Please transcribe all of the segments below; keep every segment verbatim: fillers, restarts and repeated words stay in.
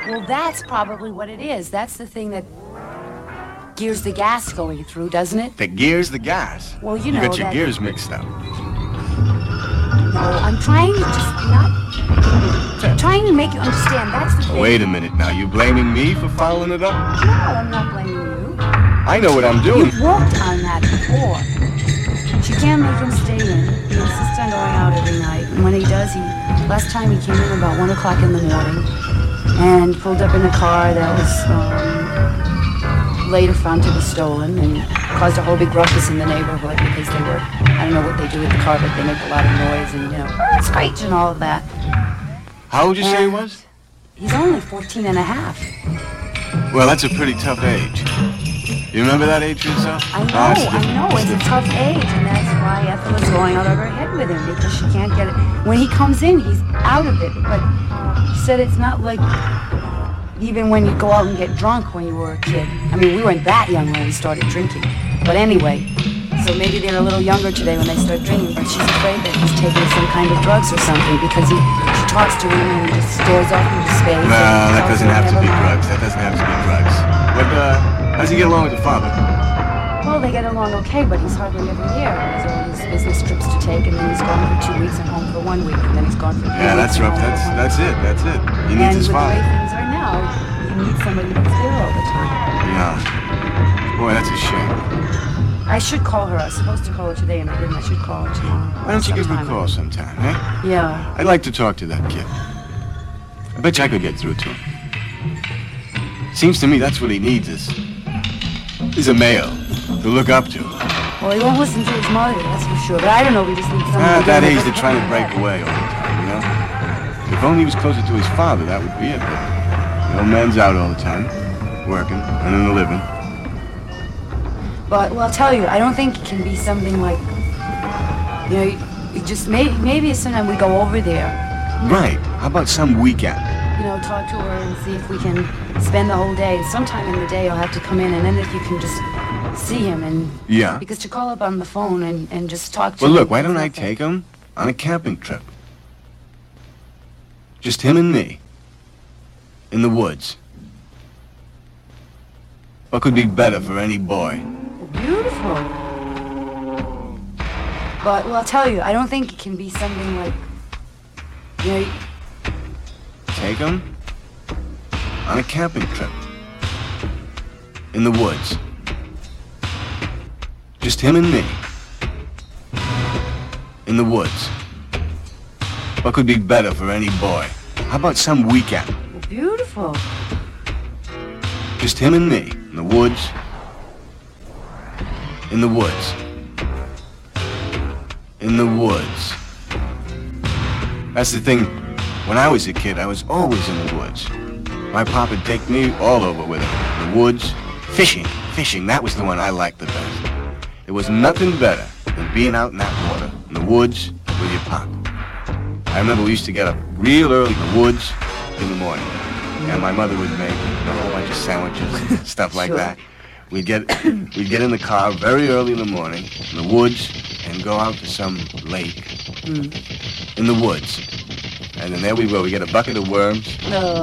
Well, that's probably what it is. That's the thing that gears the gas going through, doesn't it? That gears the gas? Well, you know You got your that... gears mixed up. No, I'm trying to just not... I'm trying to make you understand. That's the thing. Wait a minute now. You blaming me for fouling it up? No, I'm not blaming you. I know what I'm doing. You've worked on that before. She can't make him stay in. He insists on going out every night. And when he does, he... Last time he came in about one o'clock in the morning and pulled up in a car that was um, later found to be stolen and caused a whole big ruckus in the neighborhood because they were... I don't know what they do with the car, but they make a lot of noise and, you know, screech and all of that. How old did you and say he was? He's only fourteen and a half. Well, that's a pretty tough age. You remember that age yourself? I know, oh, I know. It's a tough age, and that's why Ethel is going out of her head with him, because she can't get it. When he comes in, he's out of it. But she said it's not like even when you go out and get drunk when you were a kid. I mean, we weren't that young when we started drinking. But anyway, so maybe they're a little younger today when they start drinking, but she's afraid that he's taking some kind of drugs or something, because he, she talks to him and just stares off into space. No, that doesn't have to be mind. drugs. That doesn't have to be drugs. But, uh, how does he get along with the father? Well, they get along okay, but he's hardly ever here. He has all these business trips to take, and then he's gone for two weeks and home for one week, and then he's gone for three Yeah, weeks that's and rough. home That's for one that's week. it. That's it. He needs and his with father. the way things are now, you need somebody that's there all the time. Yeah. Boy, that's a shame. I should call her. I was supposed to call her today, and I didn't. I should call her tomorrow. Why don't you give her a sometime. call sometime, eh? Yeah. I'd like to talk to that kid. I bet you I could get through to him. Seems to me that's what he needs is, is a male to look up to. Well, he won't listen to his mother, that's for sure. But I don't know. We just need somebody. Ah, to at that give him age, a they're trying to hand. break away all the time, you know? If only he was closer to his father, that would be it. But the old man's out all the time, working, earning a living. But, well, I'll tell you, I don't think it can be something like, you know, you, you just, maybe, maybe sometime we go over there. Right. How about some weekend? You know, talk to her and see if we can spend the whole day. Sometime in the day you'll have to come in, and then if you can just see him and... Yeah. Because to call up on the phone and, and just talk to Well, him... look, why don't I nothing. take him on a camping trip? Just him and me. In the woods. What could be better for any boy? Beautiful. But, well, I'll tell you, I don't think it can be something like, you know... Take him on a camping trip. In the woods. Just him and me. In the woods. What could be better for any boy? How about some weekend? Beautiful. Just him and me. In the woods. In the woods. In the woods. That's the thing. When I was a kid, I was always in the woods. My pop would take me all over with him. The woods. Fishing. Fishing. That was the one I liked the best. There was nothing better than being out in that water. In the woods with your pop. I remember we used to get up real early in the woods in the morning. And my mother would make a whole bunch of sandwiches and stuff like Sure. that. We'd get we'd get in the car very early in the morning in the woods and go out to some lake Mm. in the woods. And then there we were. We get a bucket of worms. No.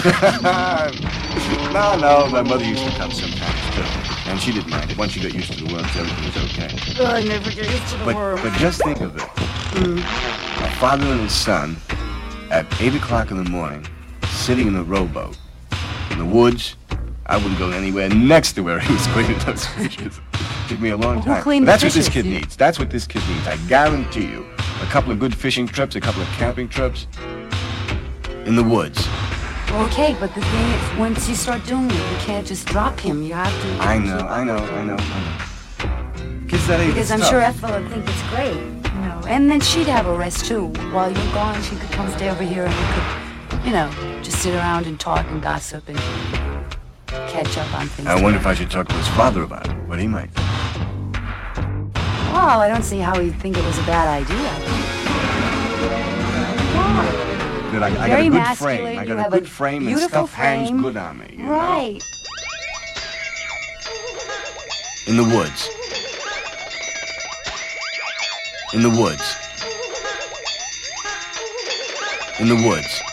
no, no. My mother used to come sometimes too, and she didn't mind it. Once she got used to the worms, everything was okay. Oh, I never get used to the But worm. but just think of it. Mm. A father and his son at eight o'clock in the morning, sitting in a rowboat in the woods. I wouldn't go anywhere next to where he was cleaning those fishes. Took me a long Who time. cleaned But that's the what this fishes? kid needs. That's what this kid needs. I guarantee you. A couple of good fishing trips, a couple of camping trips in the woods. Okay, but the thing is, once you start doing it, you can't just drop him. You have to... I know, I know, I know, I know. Kids that age, Because it's I'm tough. sure Ethel would think it's great, you know. And then she'd have a rest, too. While you're gone, she could come stay over here and we could, you know, just sit around and talk and gossip and catch up on things. I wonder if I should talk to his father about it, what he might think. Well, I don't see how he'd think it was a bad idea. Good, I, I got Very a good masculine, frame. I you got a have good a frame and beautiful stuff hangs frame. good on me. You Right. Know? In the woods. In the woods. In the woods.